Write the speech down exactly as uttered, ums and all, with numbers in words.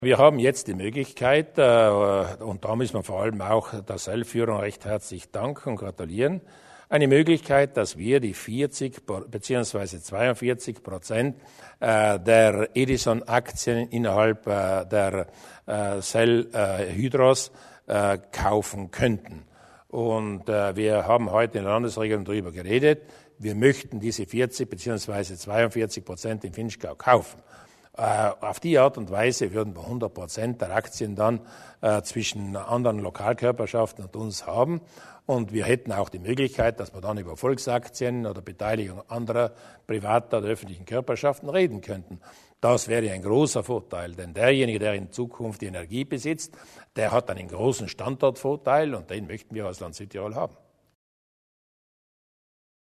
Wir haben jetzt die Möglichkeit, und da müssen wir vor allem auch der Seilführung recht herzlich danken und gratulieren, eine Möglichkeit, dass wir die vierzig bzw. zweiundvierzig Prozent der Edison-Aktien innerhalb der Cell Hydros kaufen könnten. Und wir haben heute in der Landesregierung darüber geredet, wir möchten diese vierzig bzw. zweiundvierzig Prozent in Vinschgau kaufen. Auf die Art und Weise würden wir hundert Prozent der Aktien dann äh, zwischen anderen Lokalkörperschaften und uns haben. Und wir hätten auch die Möglichkeit, dass wir dann über Volksaktien oder Beteiligung anderer privater oder öffentlichen Körperschaften reden könnten. Das wäre ein großer Vorteil, denn derjenige, der in Zukunft die Energie besitzt, der hat einen großen Standortvorteil und den möchten wir als Land Südtirol haben.